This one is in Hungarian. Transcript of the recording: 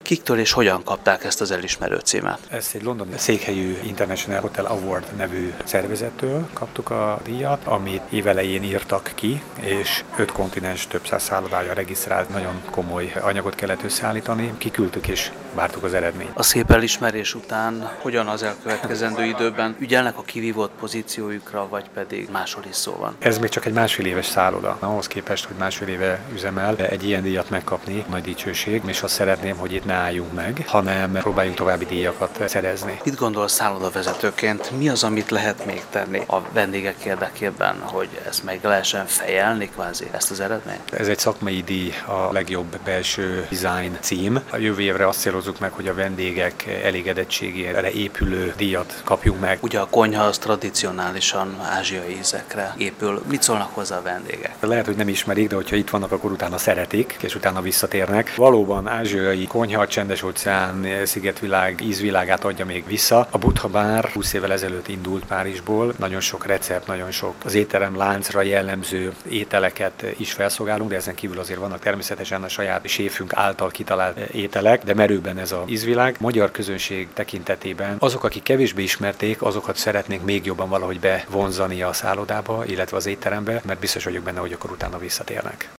Kiktől és hogyan kapták ezt az elismerő címet? Ezt egy londoni székhelyű International Hotel Award nevű szervezettől kaptuk a díjat, amit évelején írtak ki, és 5 kontinens, több száz szállodája regisztrált, nagyon komoly anyagot kellett összeállítani. Kiküldtük és vártuk az eredményt. A szép elismerés után hogyan az elkövetkezendő időben ügyelnek a kivívott pozíciójukra, vagy pedig máshol is szó van? Ez még csak egy másfél éves szálloda. Ahhoz képest, hogy másfél éve üzemel, egy ilyen díjat megkapni nagy dicsőség, és azt szeretném, hogy itt ne álljunk meg, hanem próbáljunk további díjakat szerezni. Mit gondol szállodavezetőként, mi az, amit lehet még tenni a vendégek érdekében, hogy ezt meg lehessen fejelni kvázi, ezt az eredményt? Ez egy szakmai díj, a legjobb belső design cím. A jövő évre azt célozzuk meg, hogy a vendégek elégedettségére épülő díjat kapjunk meg. Ugye a konyha az tradicionálisan ázsiai ízekre épül. Mit szólnak hozzá a vendégek? Lehet, hogy nem ismerik, de hogyha itt vannak, akkor utána szeretik, és utána visszatérnek. Valóban ázsiai konyha, Csendes-óceán, szigetvilág, ízvilágát adja még vissza. A Buddha bár 20 évvel ezelőtt indult Párizsból. Nagyon sok recept, nagyon sok az étterem láncra jellemző ételeket is felszolgálunk, de ezen kívül azért vannak természetesen a saját séfünk által kitalált ételek, de merőben ez az ízvilág. Magyar közönség tekintetében azok, akik kevésbé ismerték, azokat szeretnénk még jobban valahogy bevonzani a szállodába, illetve az étterembe, mert biztos vagyok benne, hogy akkor utána visszatérnek.